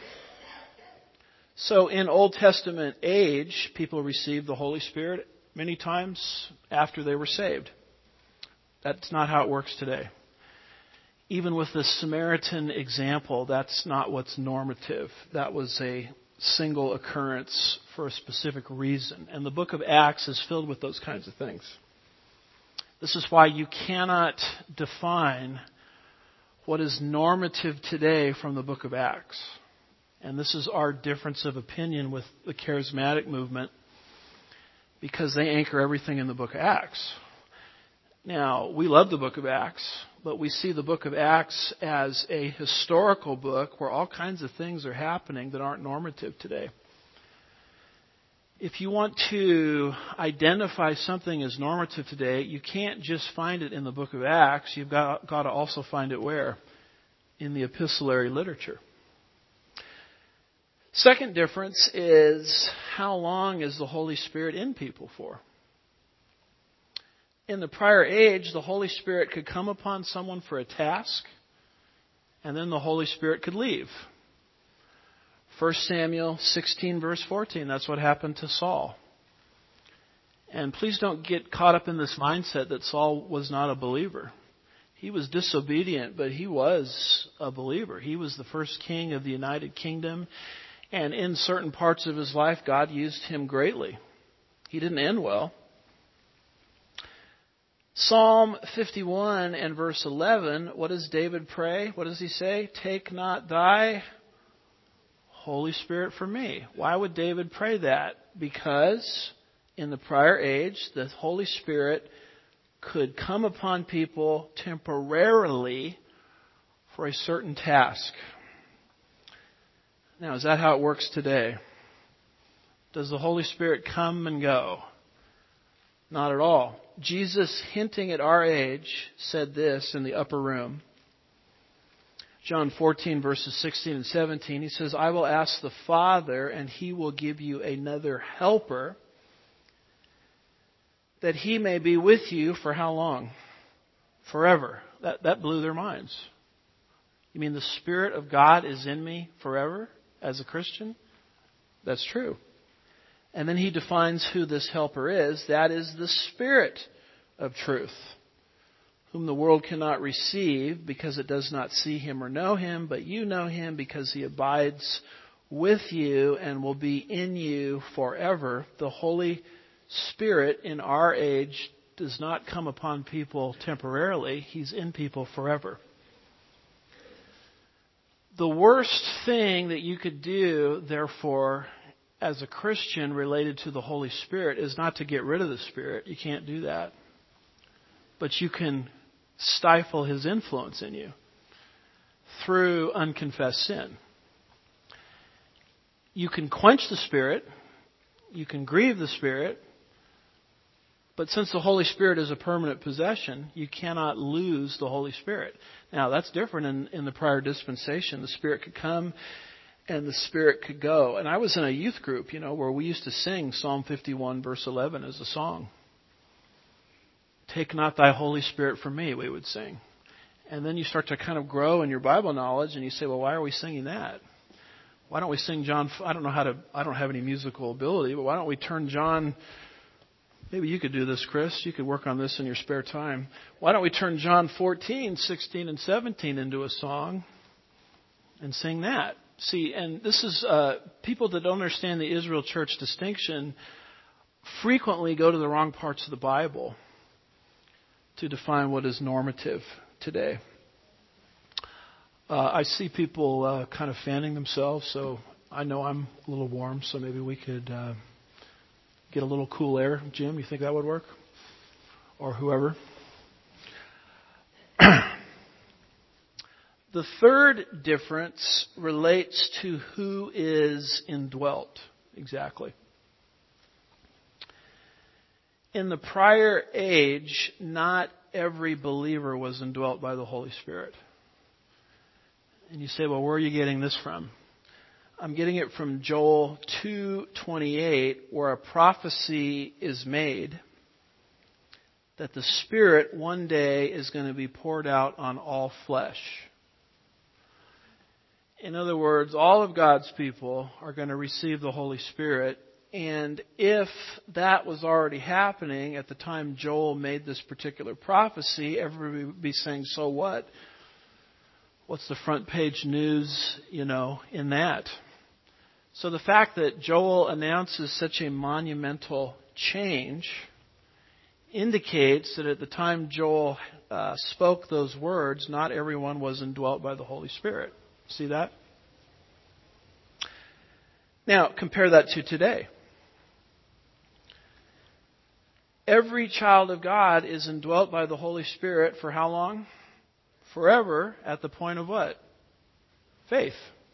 So in Old Testament age, people received the Holy Spirit many times after they were saved. That's not how it works today. Even with the Samaritan example, that's not what's normative. That was a single occurrence for a specific reason. And the book of Acts is filled with those kinds of things. This is why you cannot define what is normative today from the book of Acts. And this is our difference of opinion with the charismatic movement, because they anchor everything in the book of Acts. Now, we love the book of Acts, but we see the book of Acts as a historical book where all kinds of things are happening that aren't normative today. If you want to identify something as normative today, you can't just find it in the book of Acts. You've got to also find it where? In the epistolary literature. Second difference is, how long is the Holy Spirit in people for? In the prior age, the Holy Spirit could come upon someone for a task, and then the Holy Spirit could leave. 1 Samuel 16 verse 14, that's what happened to Saul. And please don't get caught up in this mindset that Saul was not a believer. He was disobedient, but he was a believer. He was the first king of the United Kingdom. And in certain parts of his life, God used him greatly. He didn't end well. Psalm 51 and verse 11, what does David pray? What does he say? Take not thy Holy Spirit from me. Why would David pray that? Because in the prior age, the Holy Spirit could come upon people temporarily for a certain task. Now, is that how it works today? Does the Holy Spirit come and go? Not at all. Jesus, hinting at our age, said this in the upper room. John 14, verses 16 and 17, he says, I will ask the Father, and he will give you another helper, that he may be with you for how long? Forever. That blew their minds. You mean the Spirit of God is in me forever as a Christian? That's true. And then he defines who this helper is. That is the Spirit of truth, whom the world cannot receive because it does not see him or know him, but you know him because he abides with you and will be in you forever. The Holy Spirit in our age does not come upon people temporarily. He's in people forever. The worst thing that you could do, therefore, as a Christian related to the Holy Spirit is not to get rid of the Spirit. You can't do that. But you can stifle his influence in you through unconfessed sin. You can quench the Spirit. You can grieve the Spirit. But since the Holy Spirit is a permanent possession, you cannot lose the Holy Spirit. Now, that's different in the prior dispensation. The Spirit could come and the Spirit could go. And I was in a youth group, where we used to sing Psalm 51, verse 11 as a song. Take not thy Holy Spirit from me, we would sing. And then you start to kind of grow in your Bible knowledge and you say, well, why are we singing that? Why don't we sing John? I don't have any musical ability, but why don't we turn John... Maybe you could do this, Chris. You could work on this in your spare time. Why don't we turn John 14, 16, and 17 into a song and sing that? See, and this is people that don't understand the Israel church distinction frequently go to the wrong parts of the Bible to define what is normative today. I see people kind of fanning themselves, so I know I'm a little warm, so maybe we could... get a little cool air. Jim, you think that would work? Or whoever. The third difference relates to who is indwelt exactly. In the prior age, not every believer was indwelt by the Holy Spirit. And you say, well, where are you getting this from? I'm getting it from Joel 2:28, where a prophecy is made that the Spirit one day is going to be poured out on all flesh. In other words, all of God's people are going to receive the Holy Spirit. And if that was already happening at the time Joel made this particular prophecy, everybody would be saying, so what? What's the front page news, in that? So the fact that Joel announces such a monumental change indicates that at the time Joel spoke those words, not everyone was indwelt by the Holy Spirit. See that? Now, compare that to today. Every child of God is indwelt by the Holy Spirit for how long? Forever, at the point of what? Faith.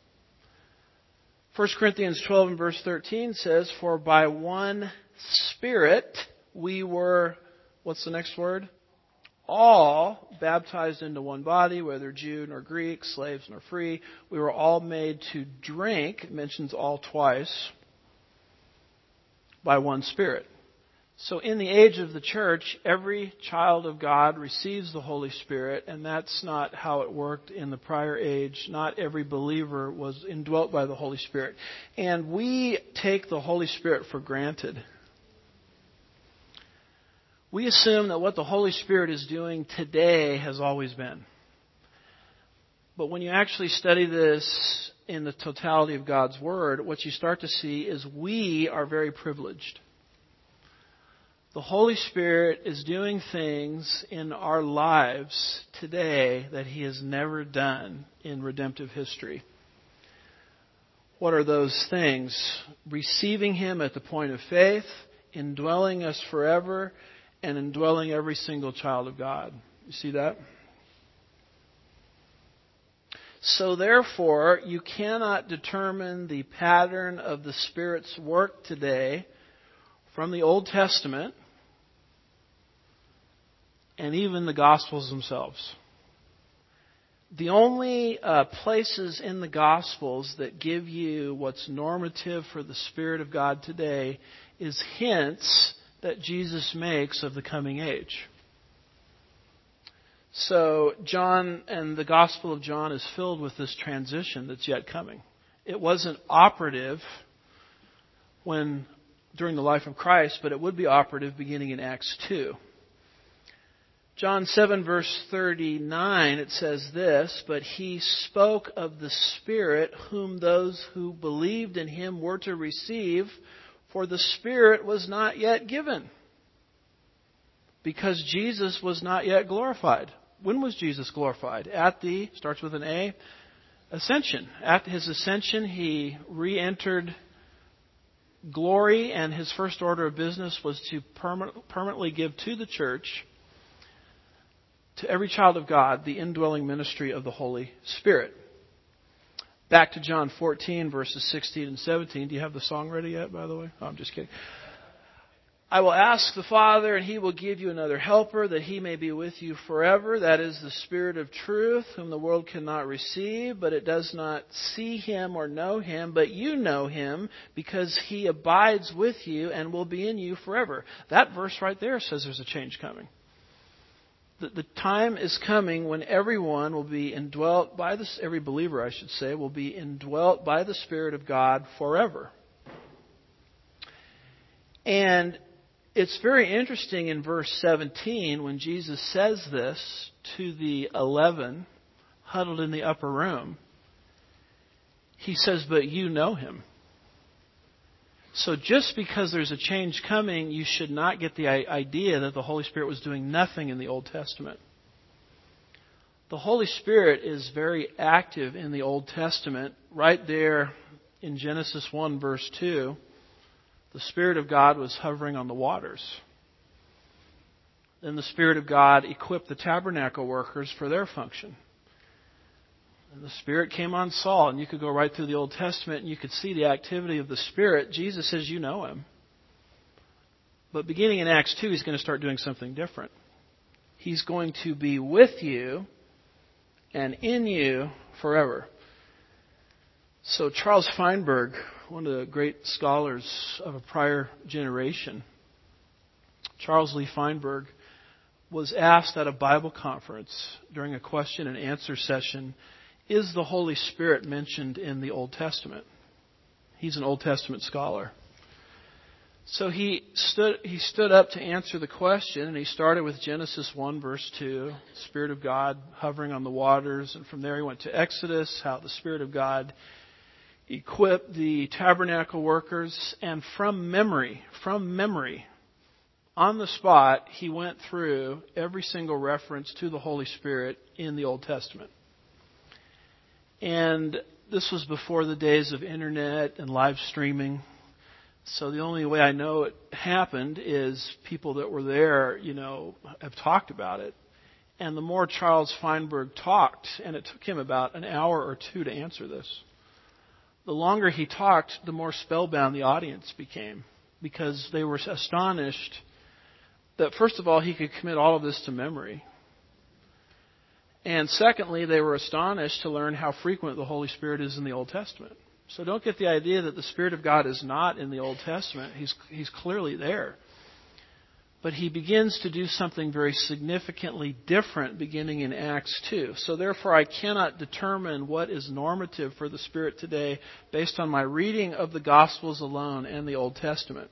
1 Corinthians 12 and verse 13 says, for by one Spirit we were, what's the next word? All baptized into one body, whether Jew nor Greek, slaves nor free. We were all made to drink, it mentions all twice, by one Spirit. So in the age of the church, every child of God receives the Holy Spirit, and that's not how it worked in the prior age. Not every believer was indwelt by the Holy Spirit. And we take the Holy Spirit for granted. We assume that what the Holy Spirit is doing today has always been. But when you actually study this in the totality of God's Word, what you start to see is we are very privileged. The Holy Spirit is doing things in our lives today that He has never done in redemptive history. What are those things? Receiving Him at the point of faith, indwelling us forever, and indwelling every single child of God. You see that? So therefore, you cannot determine the pattern of the Spirit's work today from the Old Testament and even the Gospels themselves. The only places in the Gospels that give you what's normative for the Spirit of God today is hints that Jesus makes of the coming age. So John and the Gospel of John is filled with this transition that's yet coming. It wasn't operative during the life of Christ, but it would be operative beginning in Acts 2. John 7 verse 39, it says this, but He spoke of the Spirit whom those who believed in Him were to receive, for the Spirit was not yet given, because Jesus was not yet glorified. When was Jesus glorified? Starts with an A, ascension. At His ascension, He re-entered glory, and His first order of business was to permanently give to the church, to every child of God, the indwelling ministry of the Holy Spirit. Back to John 14, verses 16 and 17. Do you have the song ready yet, by the way? Oh, I'm just kidding. I will ask the Father, and He will give you another helper, that He may be with you forever. That is the Spirit of truth, whom the world cannot receive, but it does not see Him or know Him. But you know Him, because He abides with you and will be in you forever. That verse right there says there's a change coming. The time is coming when everyone will be indwelt by every believer, I should say, will be indwelt by the Spirit of God forever. And it's very interesting in verse 17 when Jesus says this to the 11 huddled in the upper room. He says, but you know Him. So just because there's a change coming, you should not get the idea that the Holy Spirit was doing nothing in the Old Testament. The Holy Spirit is very active in the Old Testament. Right there in Genesis 1 verse 2, the Spirit of God was hovering on the waters. Then the Spirit of God equipped the tabernacle workers for their function. And the Spirit came on Saul, and you could go right through the Old Testament and you could see the activity of the Spirit. Jesus says, you know Him. But beginning in Acts 2, He's going to start doing something different. He's going to be with you and in you forever. So Charles Feinberg, one of the great scholars of a prior generation, Charles Lee Feinberg, was asked at a Bible conference during a question and answer session, is the Holy Spirit mentioned in the Old Testament? He's an Old Testament scholar. So he stood up to answer the question, and he started with Genesis 1, verse 2, Spirit of God hovering on the waters. And from there he went to Exodus, how the Spirit of God equipped the tabernacle workers. And from memory, on the spot, he went through every single reference to the Holy Spirit in the Old Testament. And this was before the days of internet and live streaming. So the only way I know it happened is people that were there, have talked about it. And the more Charles Feinberg talked, and it took him about an hour or two to answer this, the longer he talked, the more spellbound the audience became, because they were astonished that, first of all, he could commit all of this to memory. And secondly, they were astonished to learn how frequent the Holy Spirit is in the Old Testament. So don't get the idea that the Spirit of God is not in the Old Testament. He's clearly there. But He begins to do something very significantly different beginning in Acts 2. So therefore I cannot determine what is normative for the Spirit today based on my reading of the Gospels alone and the Old Testament.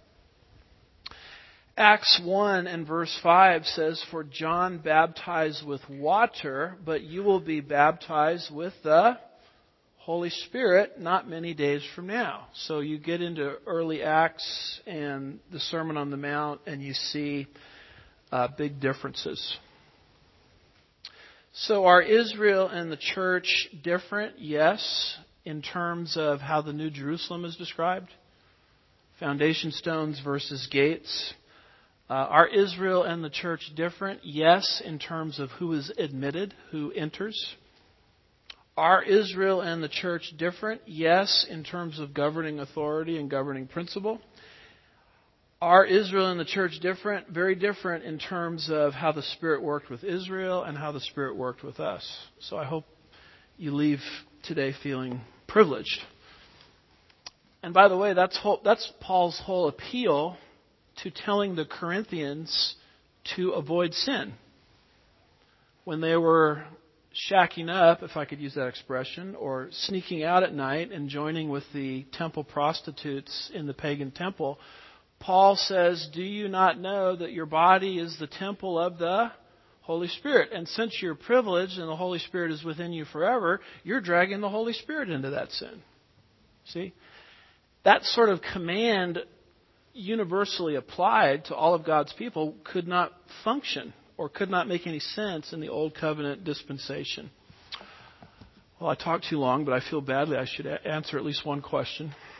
Acts 1 and verse 5 says, for John baptized with water, but you will be baptized with the Holy Spirit not many days from now. So you get into early Acts and the Sermon on the Mount, and you see big differences. So are Israel and the church different? Yes, in terms of how the New Jerusalem is described. Foundation stones versus gates. Are Israel and the church different? Yes, in terms of who is admitted, who enters. Are Israel and the church different? Yes, in terms of governing authority and governing principle. Are Israel and the church different? Very different in terms of how the Spirit worked with Israel and how the Spirit worked with us. So I hope you leave today feeling privileged. And by the way, that's Paul's whole appeal to telling the Corinthians to avoid sin. When they were shacking up, if I could use that expression, or sneaking out at night and joining with the temple prostitutes in the pagan temple, Paul says, do you not know that your body is the temple of the Holy Spirit? And since you're privileged and the Holy Spirit is within you forever, you're dragging the Holy Spirit into that sin. See? That sort of command, universally applied to all of God's people, could not function or could not make any sense in the Old Covenant dispensation. Well, I talked too long, but I feel badly. I should answer at least one question.